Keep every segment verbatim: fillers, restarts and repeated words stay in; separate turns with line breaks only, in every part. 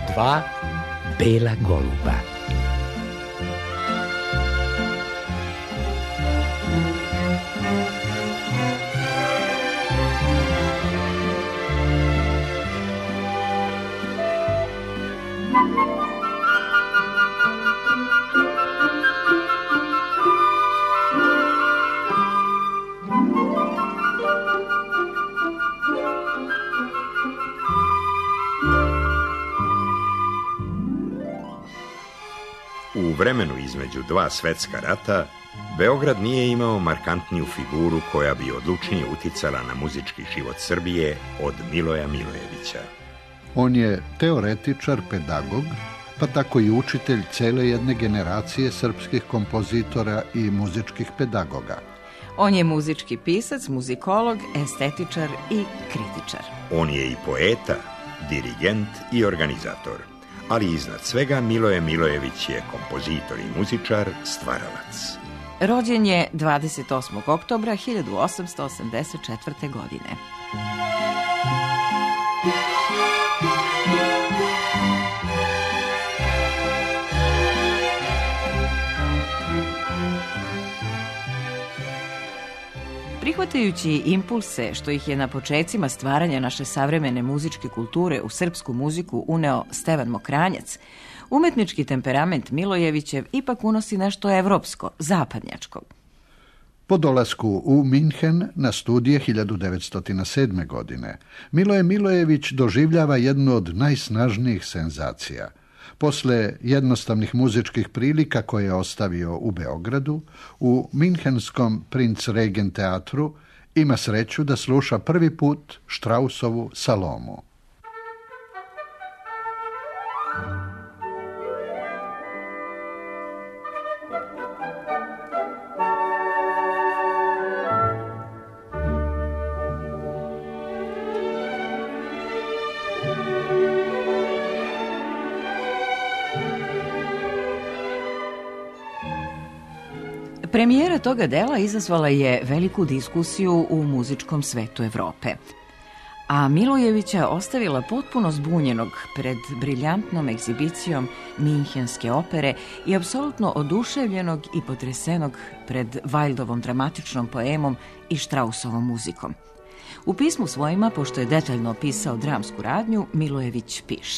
Dva bela goluba.
U vremenu između dva svetska rata, Beograd nije imao markantniju figuru koja bi odlučnije uticala na muzički život Srbije od Miloja Milojevića.
On je teoretičar, pedagog, pa tako i učitelj cele jedne generacije srpskih kompozitora i muzičkih pedagoga.
On je muzički pisac, muzikolog, estetičar i kritičar.
On je i poeta, dirigent i organizator. Ali iznad svega Miloje Milojević je kompozitor i muzičar, stvaralac.
Rođen je dvadeset osmog oktobra hiljadu osamsto osamdeset četvrte. godine. Prihvatajući impulse što ih je na počecima stvaranja naše savremene muzičke kulture u srpsku muziku uneo Stevan Mokranjac, umetnički temperament Milojevićev ipak unosi nešto evropsko, zapadnjačko.
Po dolasku u Minhen na studije hiljadu devetsto sedme. godine, Miloje Milojević doživljava jednu od najsnažnijih senzacija. Posle jednostavnih muzičkih prilika koje je ostavio u Beogradu, u minhenskom Prinz Regen teatru ima sreću da sluša prvi put Straussovu Salomu.
Premijera toga dela izazvala je veliku diskusiju u muzičkom svetu Evrope, a Milojevića ostavila potpuno zbunjenog pred briljantnom egzibicijom minhenske opere i apsolutno oduševljenog i potresenog pred Wildovom dramatičnom poemom i Straussovom muzikom. U pismu svojima, pošto je detaljno opisao dramsku radnju, Milojević piše: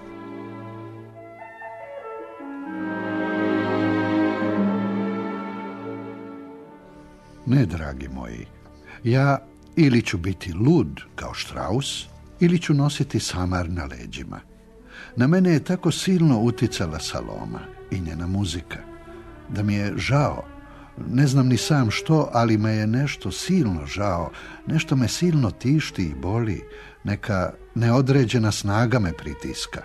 Ne, dragi moji, ja ili ću biti lud kao Strauss, ili ću nositi samar na leđima. Na mene je tako silno uticala Saloma i njena muzika, da mi je žao, ne znam ni sam što, ali me je nešto silno žao, nešto me silno tišti i boli, neka neodređena snaga me pritiska.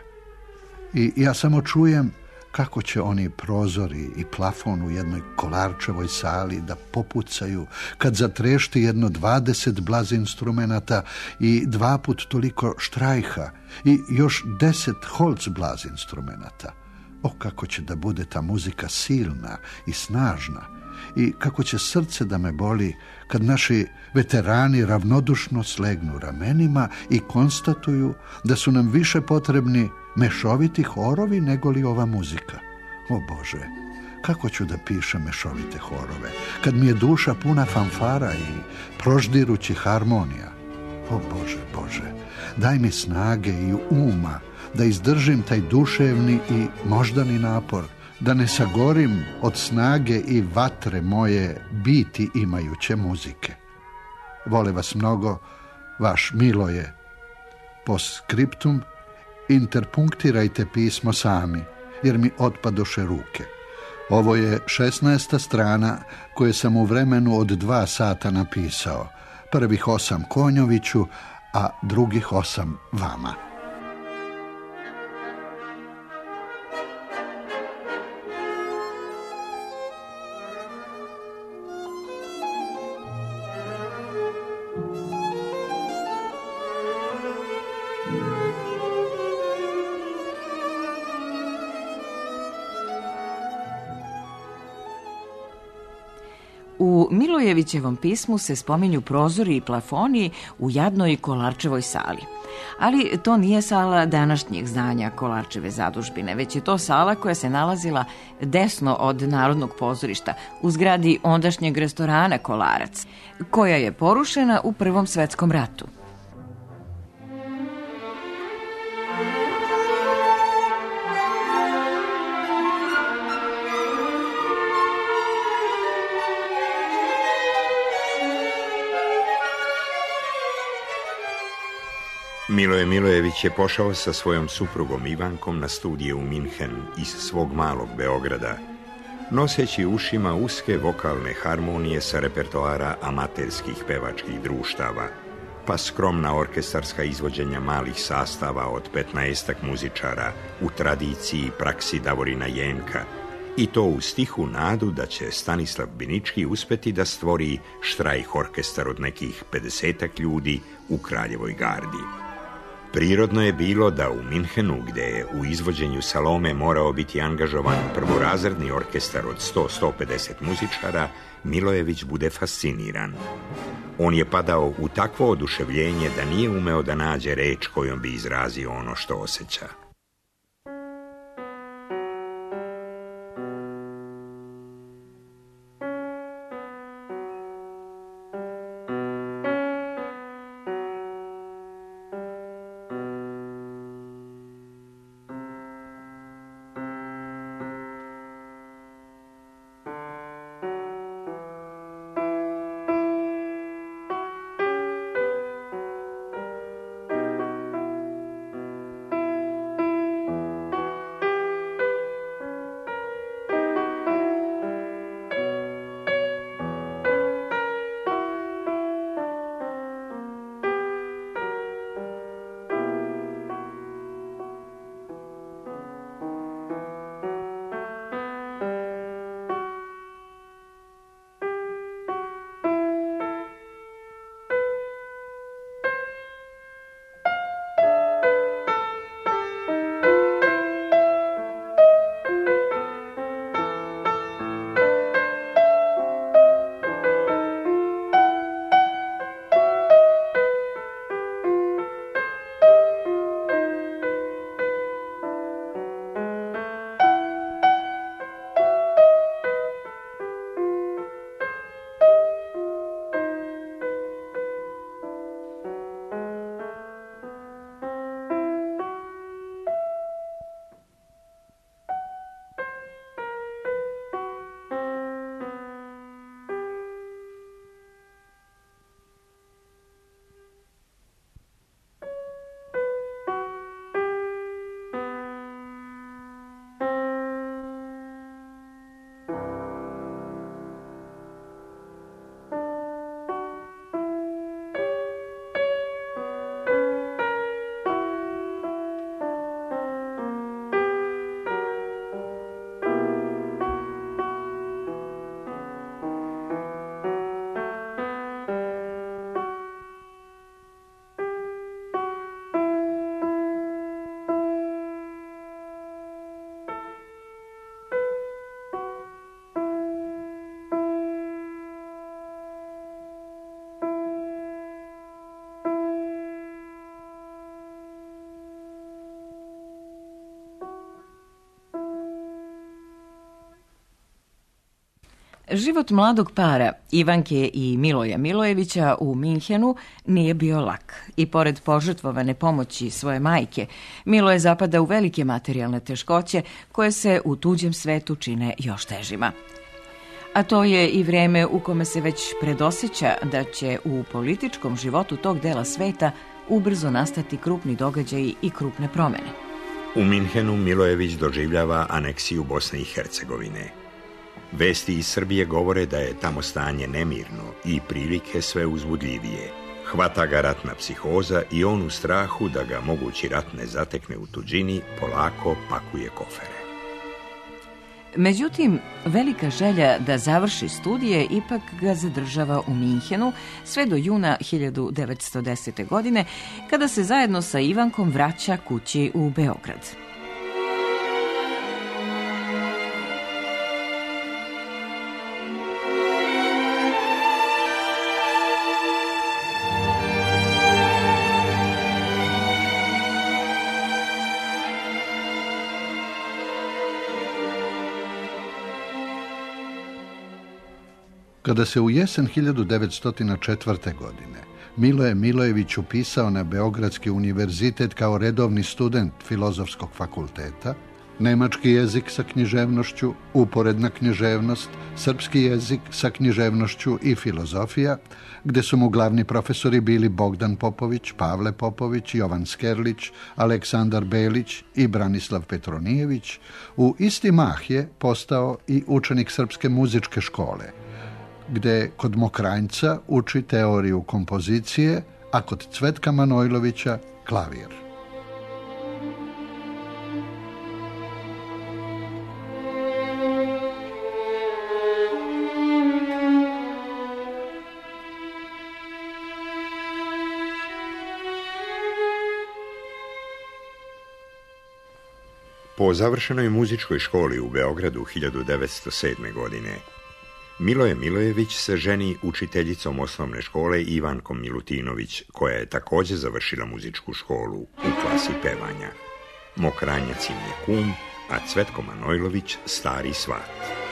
I ja samo čujem kako će oni prozori i plafon u jednoj Kolarčevoj sali da popucaju kad zatrešti jedno dvadeset blaz instrumenata i dva put toliko štrajha i još deset holc blaz instrumenata. O, kako će da bude ta muzika silna i snažna i kako će srce da me boli kad naši veterani ravnodušno slegnu ramenima i konstatuju da su nam više potrebni mešoviti horovi nego li ova muzika. O Bože, kako ću da pišem mešovite horove, kad mi je duša puna fanfara i proždirući harmonija. O Bože, Bože, daj mi snage i uma da izdržim taj duševni i moždani napor, da ne sagorim od snage i vatre moje biti imajuće muzike. Vole vas mnogo, vaš Miloje. Post scriptum, interpunktirajte pismo sami, jer mi otpadoše ruke. Ovo je šesnaesta strana koje sam u vremenu od dva sata napisao. Prvih osam Konjoviću, a drugih osam vama.
U U Milojevićevom pismu se spominju prozori i plafoni u jadnoj Kolarčevoj sali. Ali to nije sala današnjeg zdanja Kolarčeve zadužbine, već je to sala koja se nalazila desno od Narodnog pozorišta, u zgradi ondašnjeg restorana Kolarac, koja je porušena u Prvom svetskom ratu.
Miloje Milojević je pošao sa svojom suprugom Ivankom na studije u Minhen iz svog malog Beograda, noseći ušima uske vokalne harmonije sa repertoara amaterskih pevačkih društava, pa skromna orkestarska izvođenja malih sastava od petnaestak muzičara u tradiciji i praksi Davorina Jenka, i to u stihu nadu da će Stanislav Binički uspeti da stvori štrajh orkestar od nekih pedesetak ljudi u Kraljevoj gardi. Prirodno je bilo da u Minhenu, gde je u izvođenju Salome morao biti angažovan prvorazredni orkestar od sto do sto pedeset muzičara, Milojević bude fasciniran. On je padao u takvo oduševljenje da nije umeo da nađe reč kojom bi izrazio ono što osjeća.
Život mladog para Ivanke i Miloja Milojevića u Minhenu nije bio lak i pored požrtvovane pomoći svoje majke, Miloje zapada u velike materijalne teškoće koje se u tuđem svetu čine još težima. A to je i vreme u kome se već predosjeća da će u političkom životu tog dela sveta ubrzo nastati krupni događaji i krupne promjene.
U Minhenu Milojević doživljava aneksiju Bosne i Hercegovine. Vesti iz Srbije govore da je tamo stanje nemirno i prilike sve uzbudljivije. Hvata ga ratna psihoza i on u strahu da ga mogući rat ne zatekne u tuđini polako pakuje kofere.
Međutim, velika želja da završi studije ipak ga zadržava u Minhenu sve do juna hiljadu devetsto desete. godine, kada se zajedno sa Ivankom vraća kući u Beograd.
Kada se u jesen hiljadu devetsto četvrte. godine Miloje Milojević upisao na Beogradski univerzitet kao redovni student Filozofskog fakulteta, nemački jezik sa književnošću, uporedna književnost, srpski jezik sa književnošću i filozofija, gde su mu glavni profesori bili Bogdan Popović, Pavle Popović, Jovan Skerlić, Aleksandar Belić i Branislav Petronijević, u isti mah je postao i učenik Srpske muzičke škole, gde kod Mokranjca uči teoriju kompozicije, a kod Cvetka Manojlovića klavir.
Po završenoj muzičkoj školi u Beogradu hiljadu devetsto sedme. godine Miloje Milojević se ženi učiteljicom osnovne škole Ivankom Milutinović, koja je također završila muzičku školu u klasi pevanja. Mokranjac im je kum, a Cvetko Manojlović stari svat.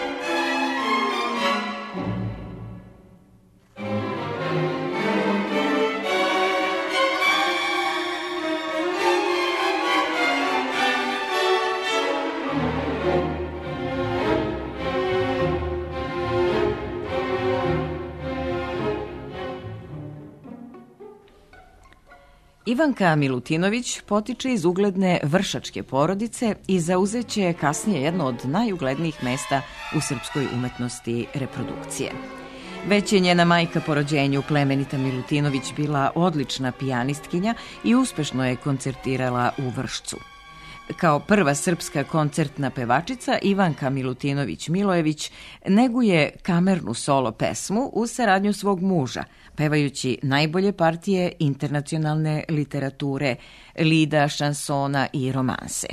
Ivanka Milutinović potiče iz ugledne vršačke porodice i zauzeće kasnije jedno od najuglednijih mesta u srpskoj umetnosti reprodukcije. Već je njena majka po rođenju Plemenita Milutinović bila odlična pijanistkinja i uspešno je koncertirala u Vršcu. Kao prva srpska koncertna pevačica, Ivanka Milutinović Milojević neguje kamernu solo pesmu uz saradnju svog muža, pevajući najbolje partije internacionalne literature, lida, šansona i romanse.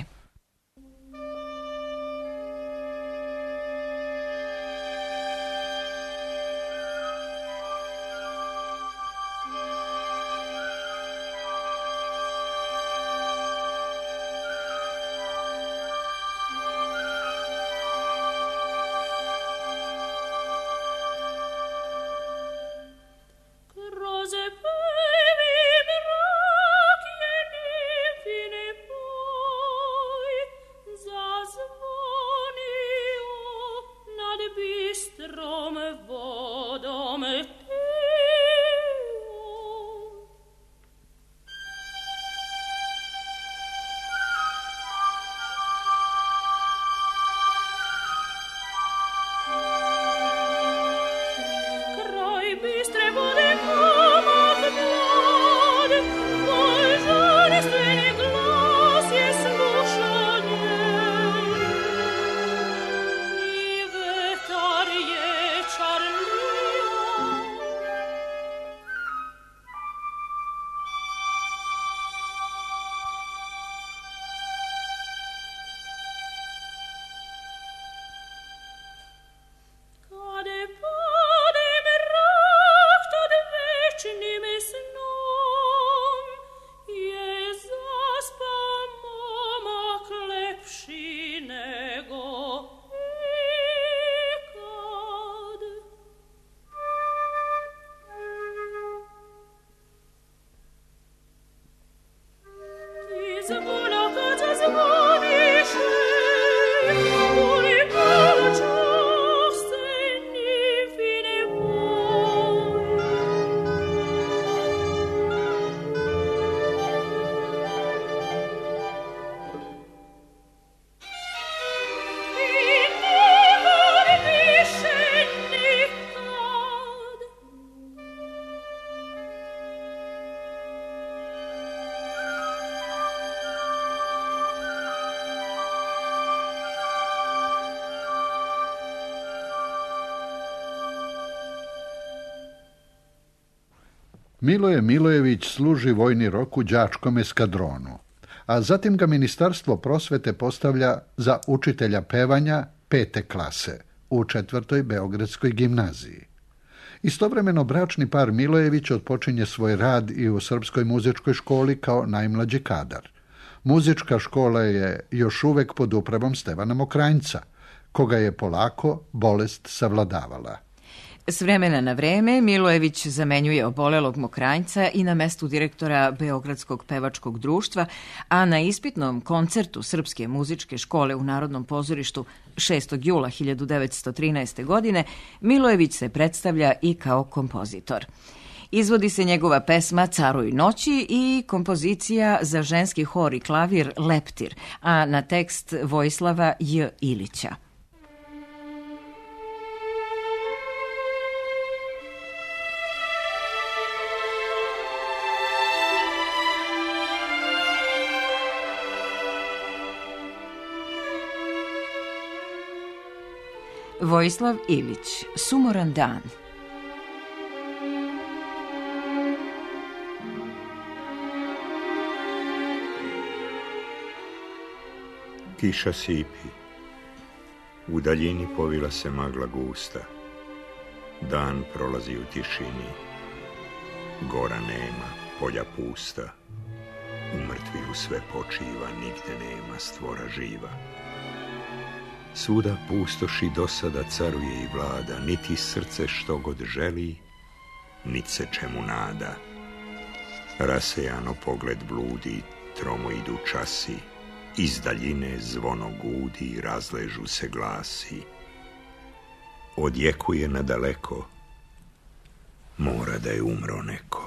Miloje Milojević služi vojni rok u đačkom eskadronu, a zatim ga Ministarstvo prosvete postavlja za učitelja pevanja pete klase u četvrtoj Beogradskoj gimnaziji. Istovremeno bračni par Milojević odpočinje svoj rad i u Srpskoj muzičkoj školi kao najmlađi kadar. Muzička škola je još uvek pod upravom Stevana Mokranjca, koga je polako bolest savladavala.
S vremena na vreme Milojević zamenjuje obolelog Mokranjca i na mestu direktora Beogradskog pevačkog društva, a na ispitnom koncertu Srpske muzičke škole u Narodnom pozorištu šestog jula hiljadu devetsto trinaeste. godine Milojević se predstavlja i kao kompozitor. Izvodi se njegova pesma Caruj noći i kompozicija za ženski hor i klavir Leptir, a na tekst Vojislava J. Ilića. Vojislav Ilić, Sumoran dan.
Kiša sipi, u daljini povila se magla gusta, dan prolazi u tišini, gora nema, polja pusta, u mrtvilu sve počiva, nigde nema stvora živa. Svuda pustoši dosada caruje i vlada, niti srce što god želi, nit se čemu nada. Rasejano pogled bludi, tromo idu časi, iz daljine zvono gudi, razležu se glasi. Odjekuje nadaleko, mora da je umro neko.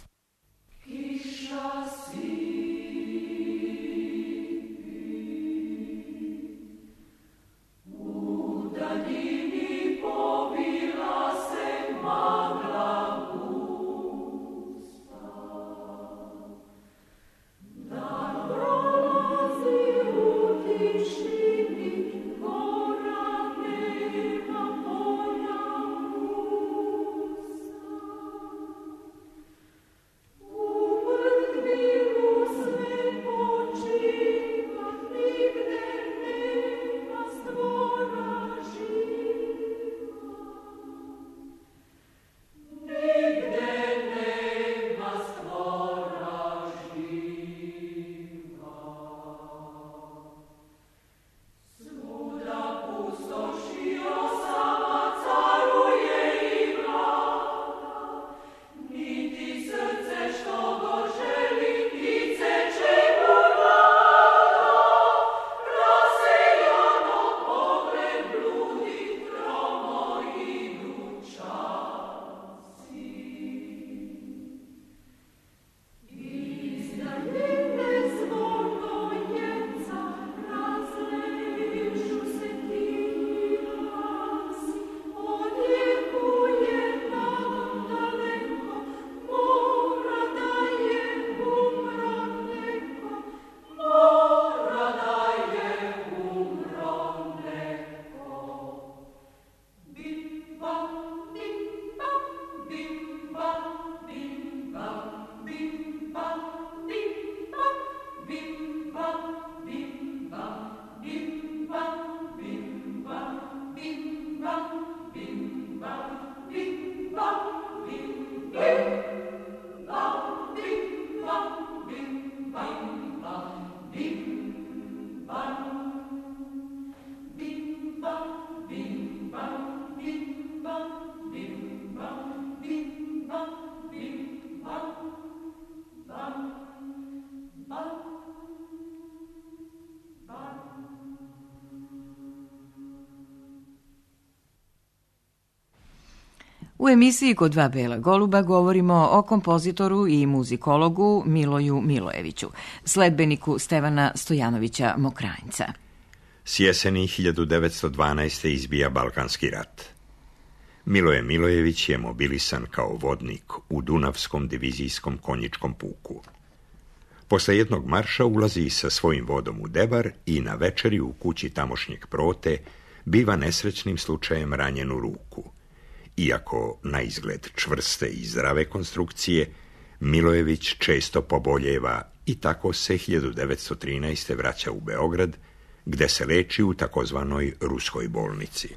U emisiji Kod dva bela goluba govorimo o kompozitoru i muzikologu Miloju Milojeviću, sledbeniku Stevana Stojanovića Mokranjca.
S jeseni hiljadu devetsto dvanaeste. izbija Balkanski rat. Miloje Milojević je mobilisan kao vodnik u Dunavskom divizijskom konjičkom puku. Posle jednog marša ulazi sa svojim vodom u Debar i na večeri u kući tamošnjeg prote biva nesrećnim slučajem ranjen u ruku. Iako na izgled čvrste i zdrave konstrukcije, Milojević često poboljeva i tako se hiljadu devetsto trinaeste. vraća u Beograd, gde se leči u takozvanoj ruskoj bolnici.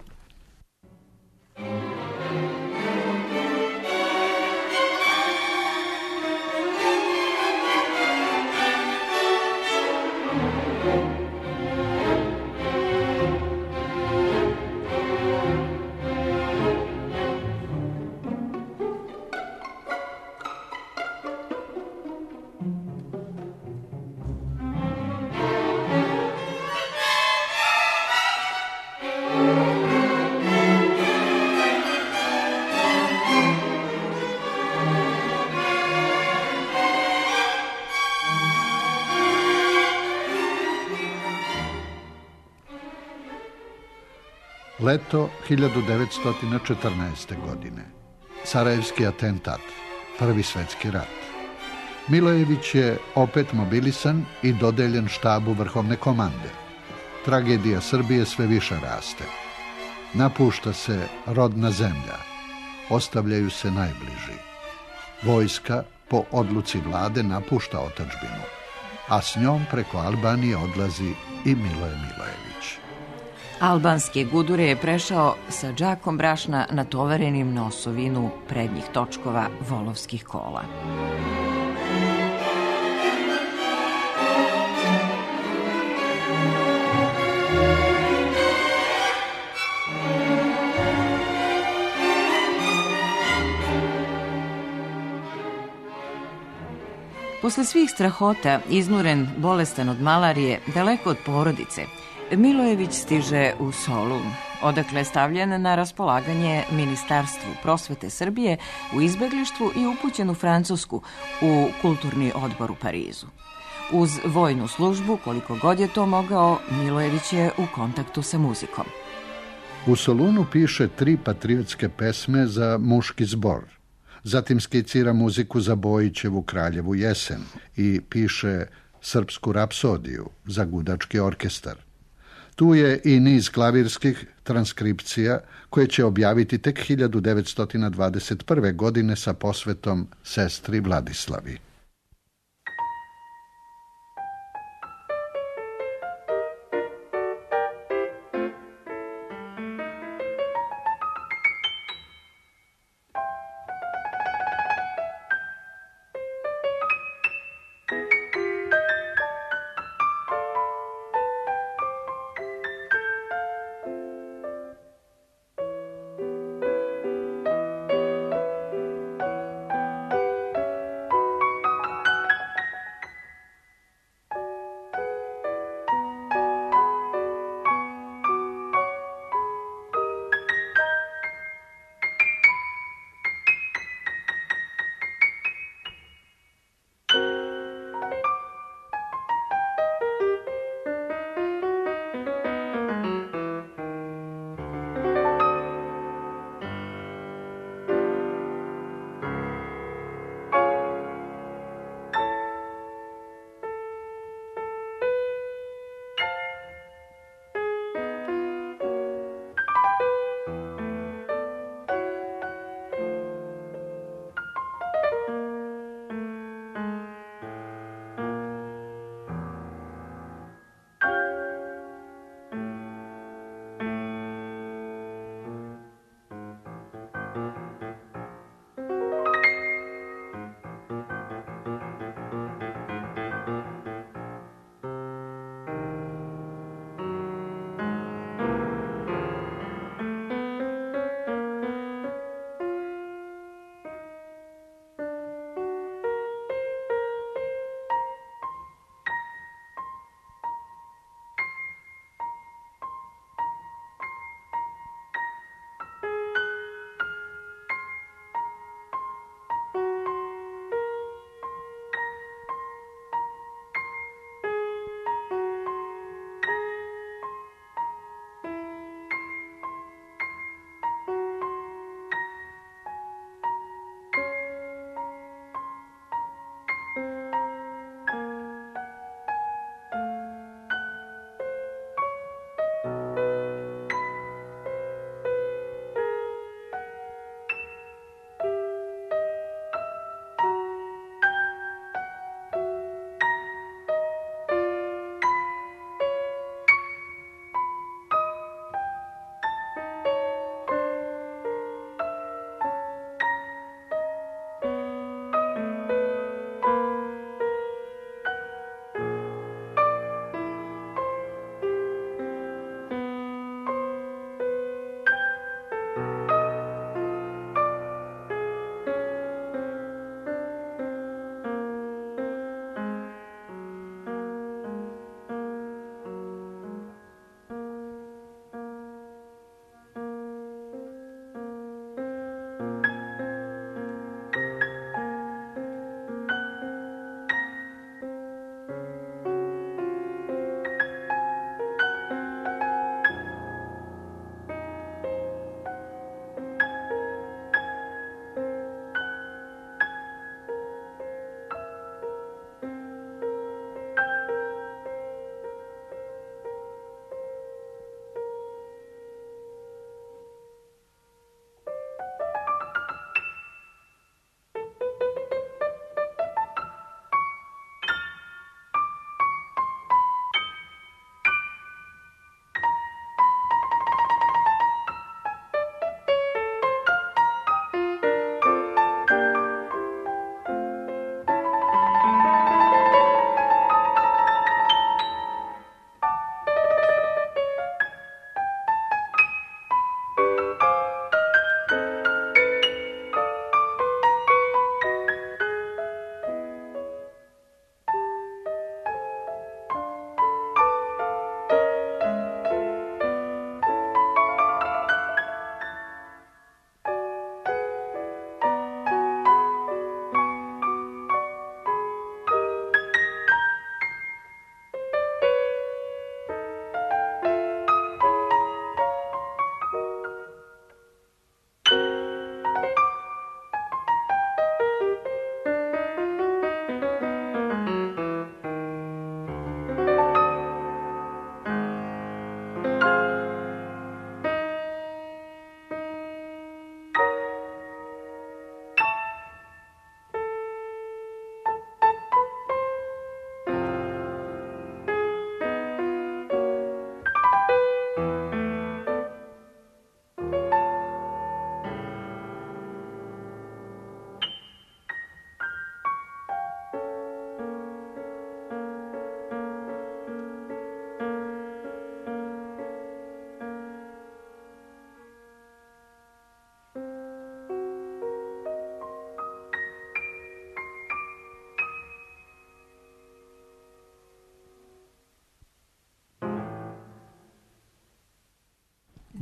Leto hiljadu devetsto četrnaeste. godine. Sarajevski atentat, Prvi svjetski rat. Milojević je opet mobilisan i dodeljen štabu vrhovne komande. Tragedija Srbije sve više raste. Napušta se rodna zemlja. Ostavljaju se najbliži. Vojska po odluci vlade napušta otadžbinu, a s njom preko Albanije odlazi i Miloje Milojević.
Albanske gudure je prešao sa džakom brašna natovarenim na osovinu prednjih točkova volovskih kola. Posle svih strahota, iznuren, bolestan od malarije, daleko od porodice, Milojević stiže u Solun, odakle je stavljen na raspolaganje Ministarstvu prosvete Srbije u izbeglištvu i upućen u Francusku u kulturni odbor u Parizu. Uz vojnu službu, koliko god je to mogao, Milojević je u kontaktu sa muzikom.
U Solunu piše tri patriotske pesme za muški zbor. Zatim skicira muziku za Bojićevu Kraljevu jesen i piše srpsku rapsodiju za gudački orkestar. Tu je i niz klavirskih transkripcija koje će objaviti tek hiljadu devetsto dvadeset prve. godine sa posvetom sestri Vladislavi.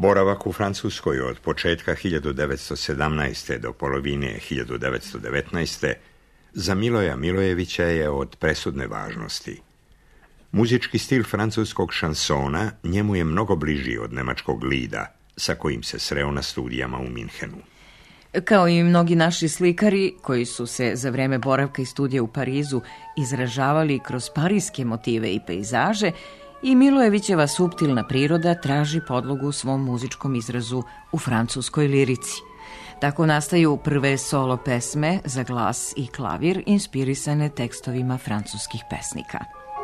Boravak u Francuskoj od početka hiljadu devetsto sedamnaeste. do polovine hiljadu devetsto devetnaeste. za Miloja Milojevića je od presudne važnosti. Muzički stil francuskog šansona njemu je mnogo bliži od nemačkog lida, sa kojim se sreo na studijama u Minhenu.
Kao i mnogi naši slikari, koji su se za vreme boravka i studija u Parizu izražavali kroz parijske motive i pejzaže, i Milojevićeva suptilna priroda traži podlogu u svom muzičkom izrazu u francuskoj lirici. Tako nastaju prve solo pesme za glas i klavir inspirisane tekstovima francuskih pesnika.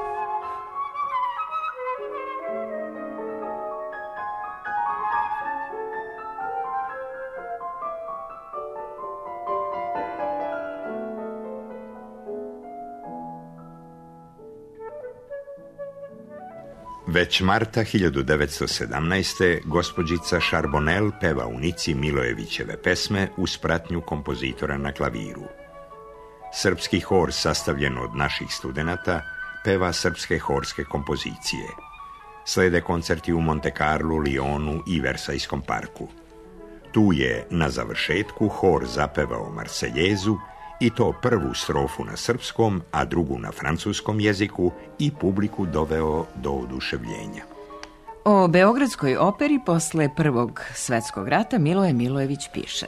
Već marta hiljadu devetsto sedamnaeste. gospođica Charbonnel peva u Nici Milojevićeve pesme uz pratnju kompozitora na klaviru. Srpski hor, sastavljen od naših studenata, peva srpske horske kompozicije. Slede koncerti u Monte Carlu, Lionu i Versajskom parku. Tu je na završetku hor zapevao Marseljezu, i to prvu strofu na srpskom, a drugu na francuskom jeziku, i publiku doveo do oduševljenja.
O Beogradskoj operi posle Prvog svetskog rata Miloje Milojević piše: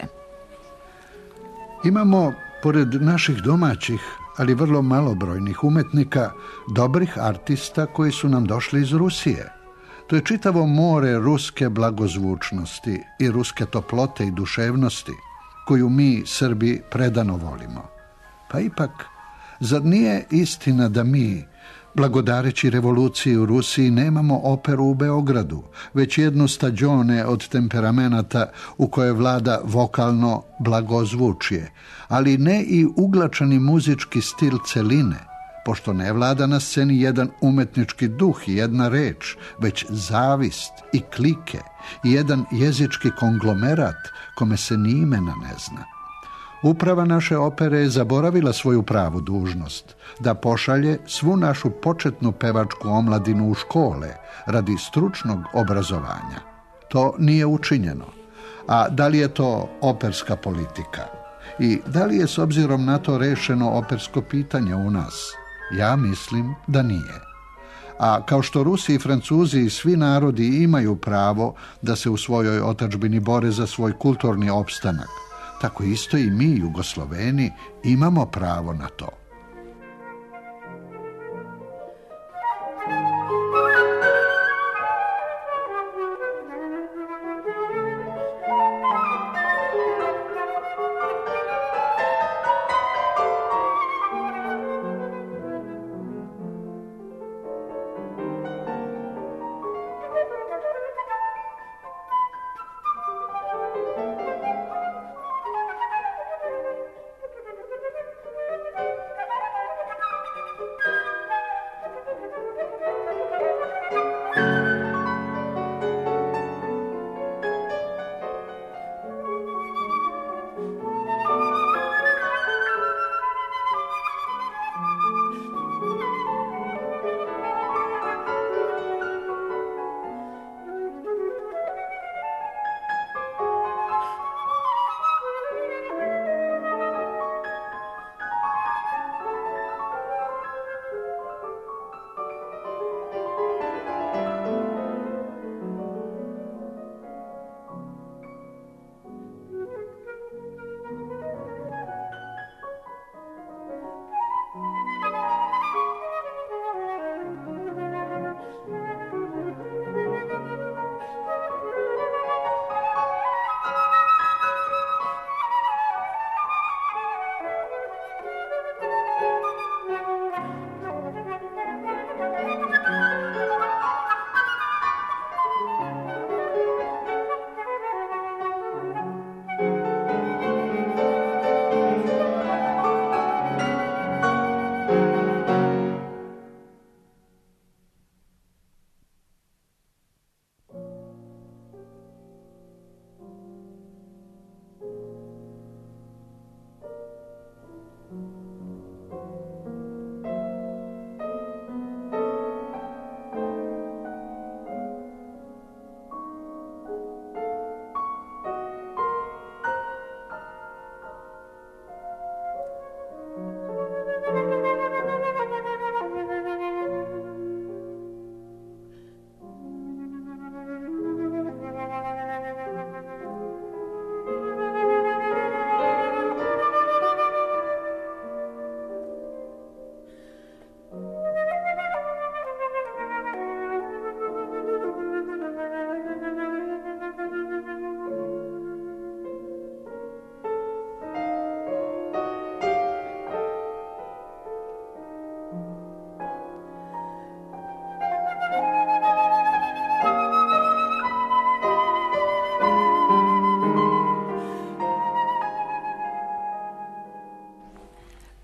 Imamo, pored naših domaćih, ali vrlo malobrojnih umetnika, dobrih artista koji su nam došli iz Rusije. To je čitavo more ruske blagozvučnosti i ruske toplote i duševnosti, koju mi, Srbi, predano volimo. Pa ipak, zar nije istina da mi, blagodareći revoluciji u Rusiji, nemamo operu u Beogradu, već jednu stađone od temperamenata u kojoj vlada vokalno blagozvučje, ali ne i uglačani muzički stil celine, pošto ne vlada na sceni jedan umetnički duh i jedna reč, već zavist i klike i jedan jezički konglomerat kome se ni imena ne zna. Uprava naše opere je zaboravila svoju pravu dužnost, da pošalje svu našu početnu pevačku omladinu u škole radi stručnog obrazovanja. To nije učinjeno. A da li je to operska politika? I da li je s obzirom na to rešeno opersko pitanje u nas? Ja mislim da nije. A kao što Rusi i Francuzi i svi narodi imaju pravo da se u svojoj otadžbini bore za svoj kulturni opstanak, tako isto i mi, Jugosloveni, imamo pravo na to.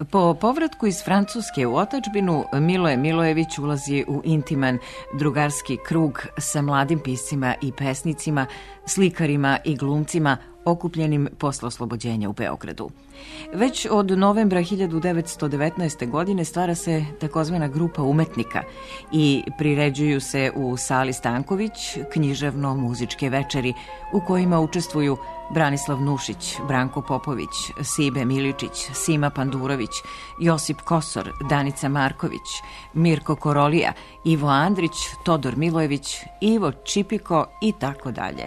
Po povratku iz Francuske u otadžbinu, Miloje Milojević ulazi u intiman drugarski krug sa mladim piscima i pesnicima, slikarima i glumcima okupljenim posle oslobođenja u Beogradu. Već od novembra hiljadu devetsto devetnaeste. godine stvara se takozvana grupa umetnika i priređuju se u sali Stanković književno-muzičke večeri u kojima učestvuju Branislav Nušić, Branko Popović, Sibe Miličić, Sima Pandurović, Josip Kosor, Danica Marković, Mirko Korolija, Ivo Andrić, Todor Milojević, Ivo Čipiko i tako dalje.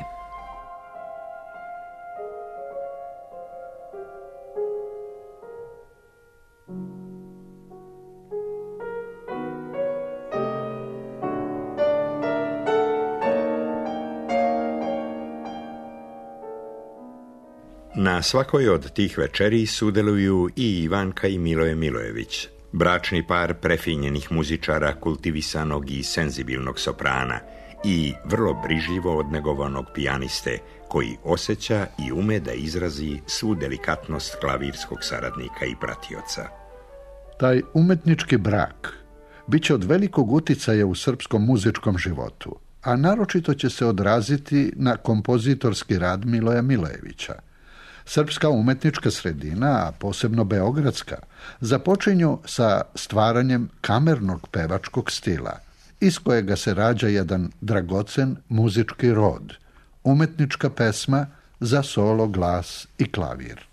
Na svakoj od tih večeri sudjeluju i Ivanka i Miloje Milojević, bračni par prefinjenih muzičara, kultivisanog i senzibilnog soprana i vrlo brižljivo odnegovanog pijaniste koji osjeća i ume da izrazi svu delikatnost klavirskog saradnika i pratioca.
Taj umetnički brak bit će od velikog uticaja u srpskom muzičkom životu, a naročito će se odraziti na kompozitorski rad Miloja Milojevića. Srpska umetnička sredina, a posebno beogradska, započinju sa stvaranjem kamernog pevačkog stila, iz kojega se rađa jedan dragocen muzički rod, umetnička pesma za solo, glas i klavir.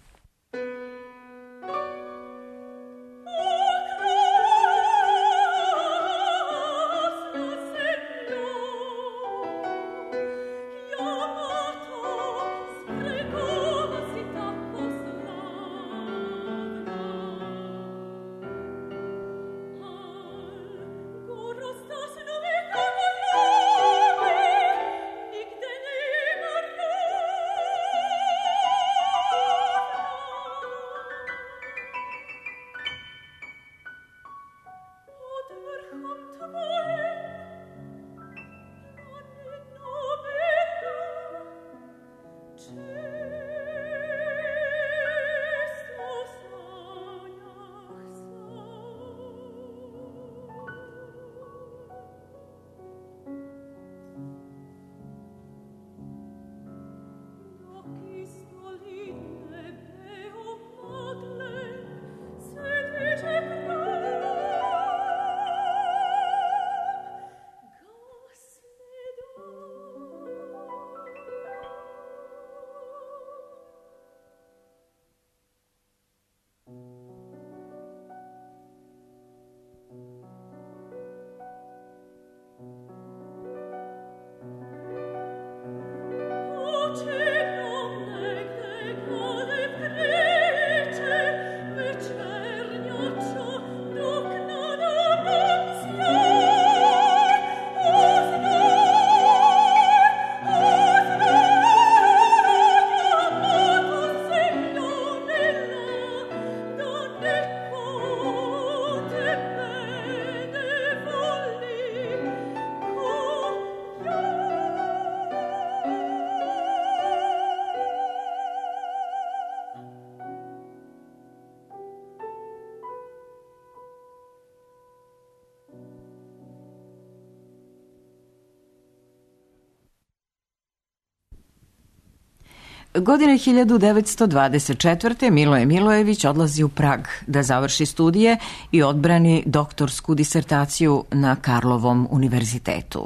Godine hiljadu devetsto dvadeset četvrte. Miloje Milojević odlazi u Prag da završi studije i odbrani doktorsku disertaciju na Karlovom univerzitetu.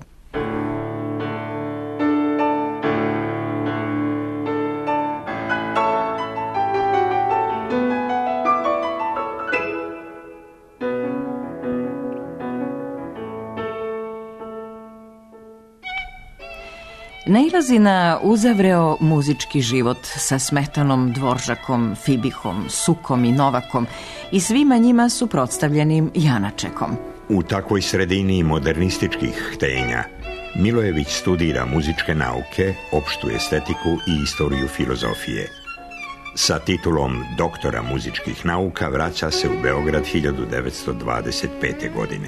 Nailazi na uzavreo muzički život sa Smetanom, Dvoržakom, Fibihom, Sukom i Novakom i svima njima suprotstavljenim Janačekom.
U takvoj sredini modernističkih htenja Milojević studira muzičke nauke, opštu estetiku i istoriju filozofije. Sa titulom doktora muzičkih nauka vraća se u Beograd hiljadu devetsto dvadeset pete. godine.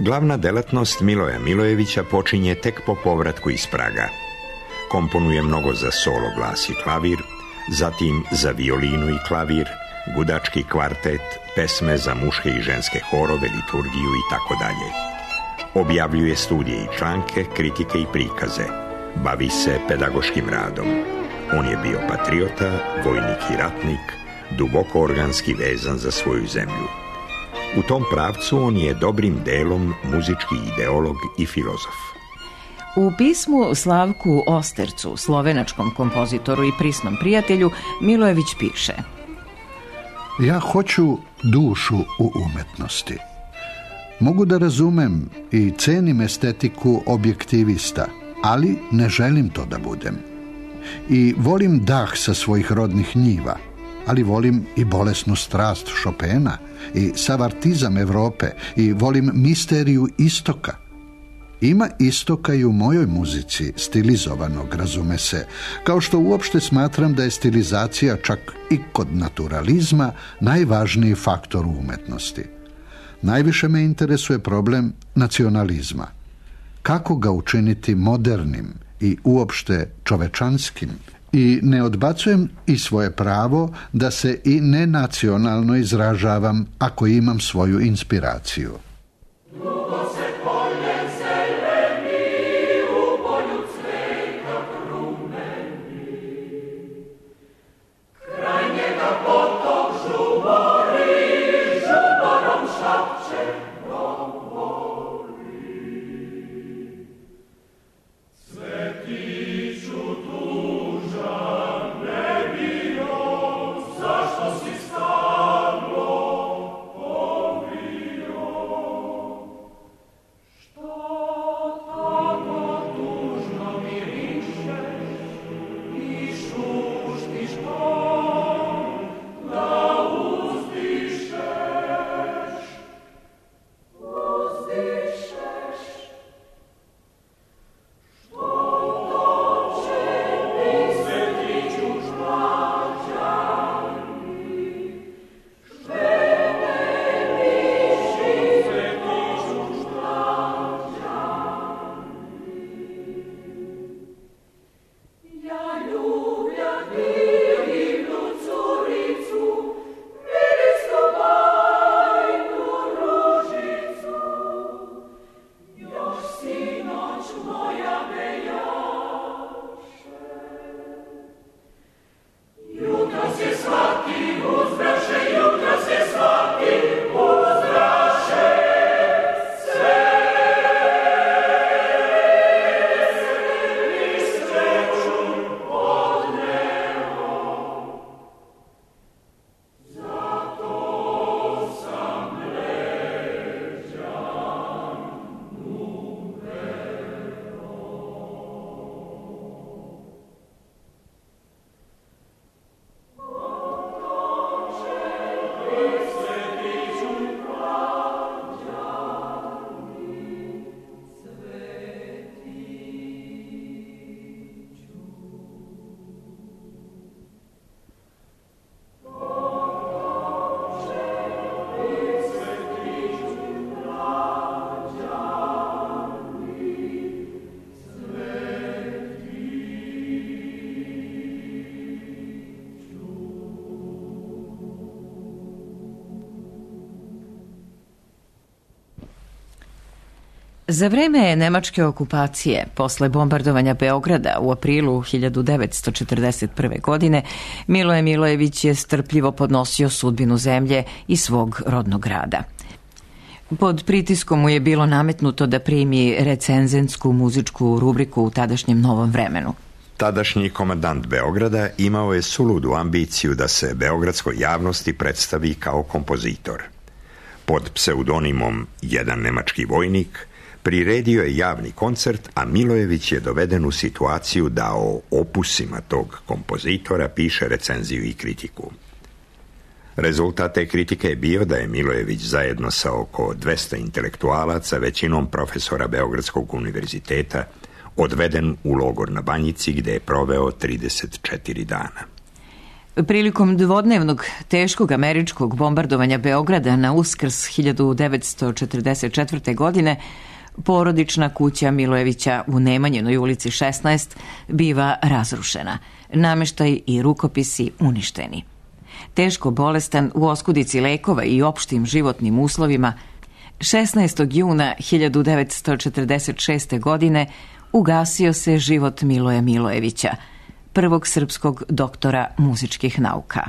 Glavna delatnost Miloja Milojevića počinje tek po povratku iz Praga. Komponuje mnogo za solo, glas i klavir, zatim za violinu i klavir, gudački kvartet, pesme za muške i ženske horove, liturgiju i tako dalje. Objavljuje studije i članke, kritike i prikaze. Bavi se pedagoškim radom. On je bio patriota, vojnik i ratnik, duboko organski vezan za svoju zemlju. U tom pravcu on je dobrim delom muzički ideolog i filozof.
U pismu Slavku Ostercu, slovenačkom kompozitoru i prisnom prijatelju, Milojević piše:
Ja hoću dušu u umetnosti. Mogu da razumem i cenim estetiku objektivista, ali ne želim to da budem. I volim dah sa svojih rodnih njiva, ali volim i bolesnu strast Chopina i sav artizam Evrope i volim misteriju istoka. Ima istoka i u mojoj muzici, stilizovanog, razume se, kao što uopšte smatram da je stilizacija čak i kod naturalizma najvažniji faktor u umetnosti. Najviše me interesuje problem nacionalizma. Kako ga učiniti modernim i uopšte čovečanskim? I ne odbacujem i svoje pravo da se i nenacionalno izražavam ako imam svoju inspiraciju.
Za vreme nemačke okupacije, posle bombardovanja Beograda u aprilu hiljadu devetsto četrdeset prve. godine, Miloje Milojević je strpljivo podnosio sudbinu zemlje i svog rodnog grada. Pod pritiskom mu je bilo nametnuto da primi recenzensku muzičku rubriku u tadašnjem Novom vremenu.
Tadašnji komandant Beograda imao je suludu ambiciju da se beogradskoj javnosti predstavi kao kompozitor. Pod pseudonimom Jedan nemački vojnik priredio je javni koncert, a Milojević je doveden u situaciju da o opusima tog kompozitora piše recenziju i kritiku. Rezultat te kritike je bio da je Milojević zajedno sa oko dvesta intelektualaca, većinom profesora Beogradskog univerziteta, odveden u logor na Banjici gde je proveo trideset četiri dana.
Prilikom dvodnevnog teškog američkog bombardovanja Beograda na Uskrs hiljadu devetsto četrdeset četvrte. godine porodična kuća Milojevića u Nemanjinoj ulici šesnaest biva razrušena, nameštaj i rukopisi uništeni. Teško bolestan, u oskudici lekova i opštim životnim uslovima, šesnaestog juna hiljadu devetsto četrdeset šeste. godine ugasio se život Miloja Milojevića, prvog srpskog doktora muzičkih nauka.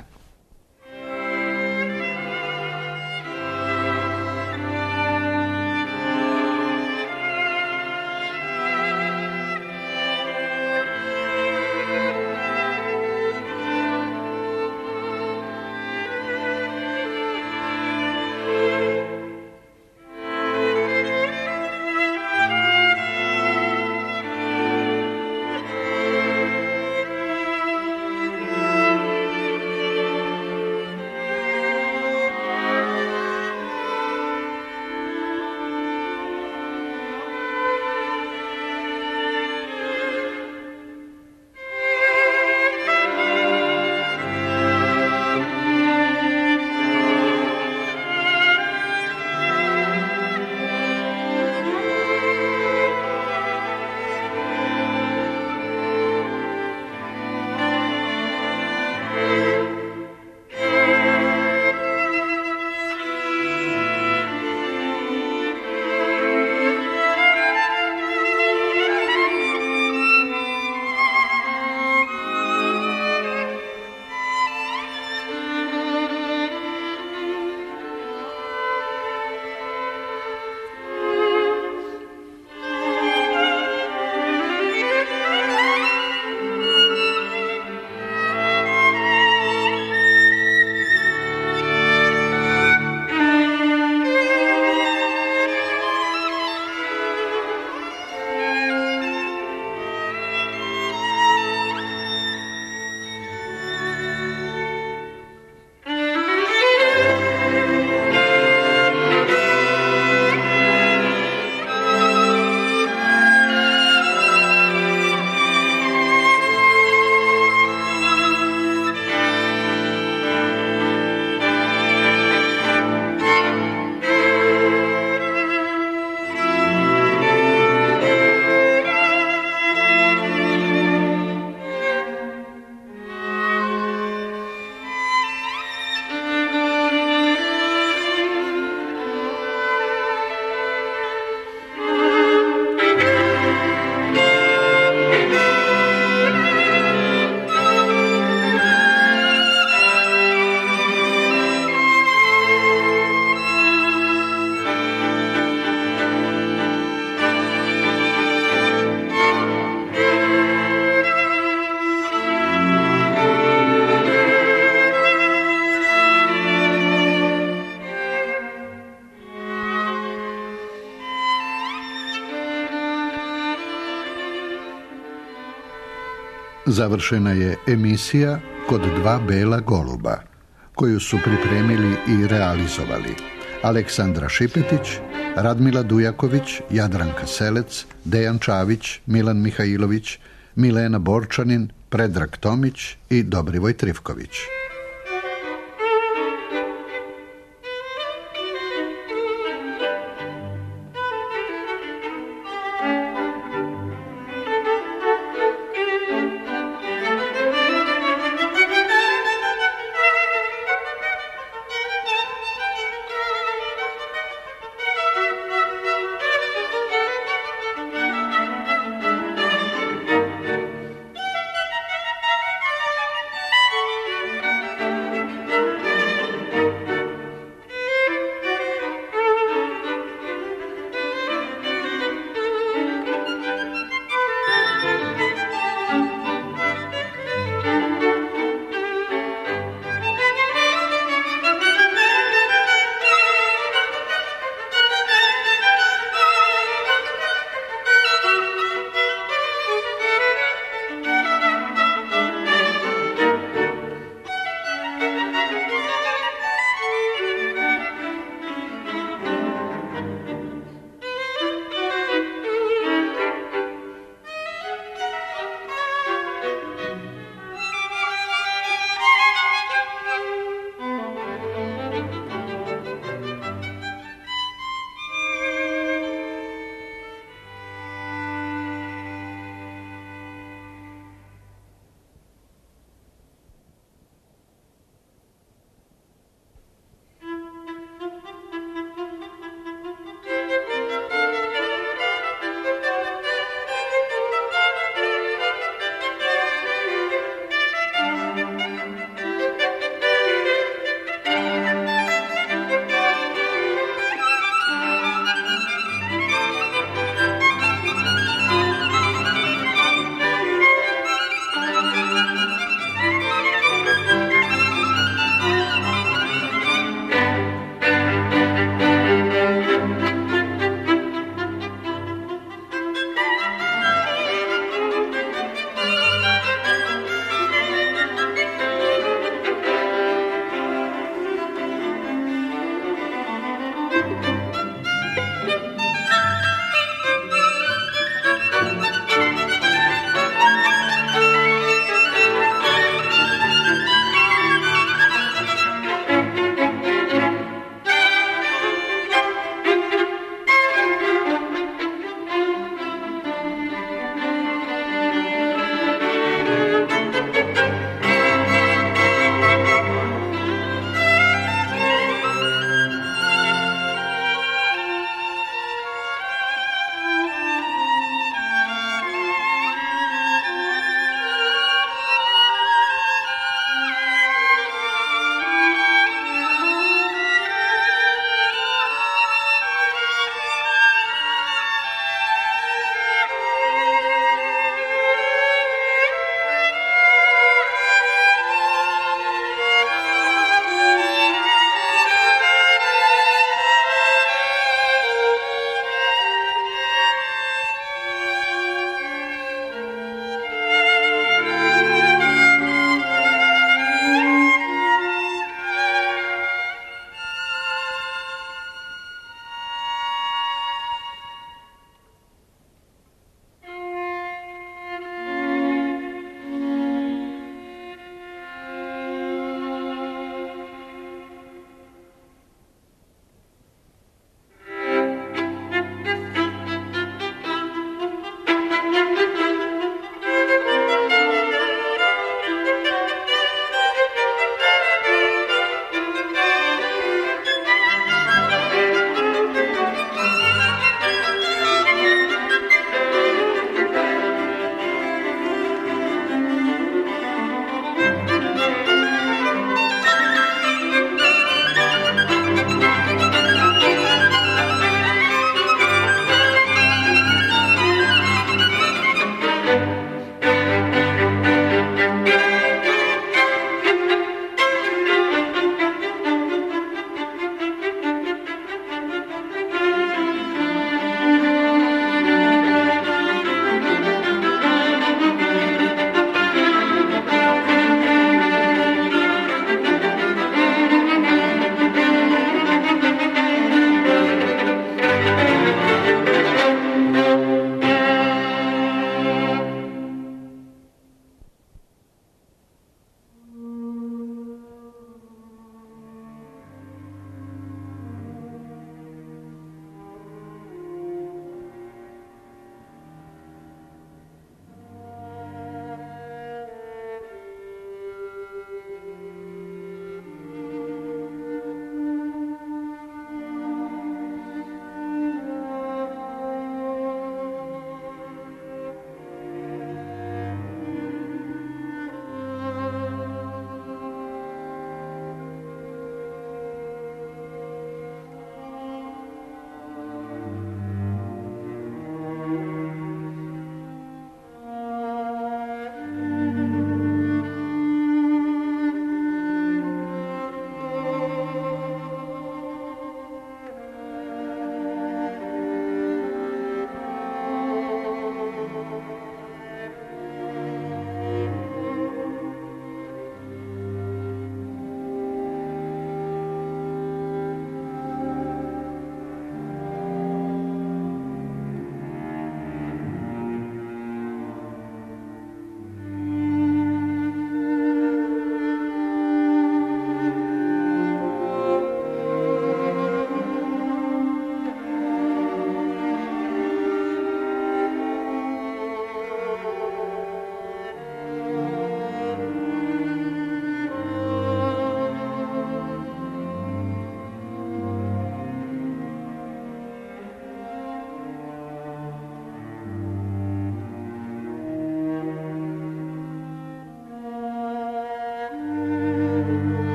Završena je emisija Kod dva bela goluba, koju su pripremili i realizovali Aleksandra Šipetić, Radmila Dujaković, Jadranka Selec, Dejan Čavić, Milan Mihajlović, Milena Borčanin, Predrag Tomić i Dobrivoj Trifković.